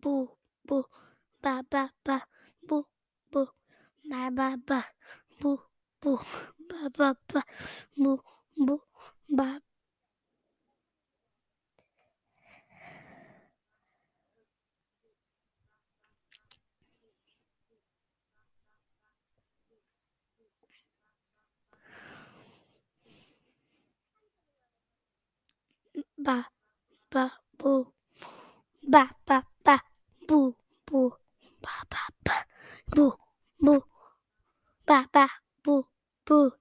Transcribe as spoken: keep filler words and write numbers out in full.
boo, boo, ba ba ba, boo, boo, ba ba ba, boo, boo, ba ba ba, boo, boo, ba ba ba boo, ba ba ba, boo, boo, ba ba ba, boo, boo, ba ba boo, boo.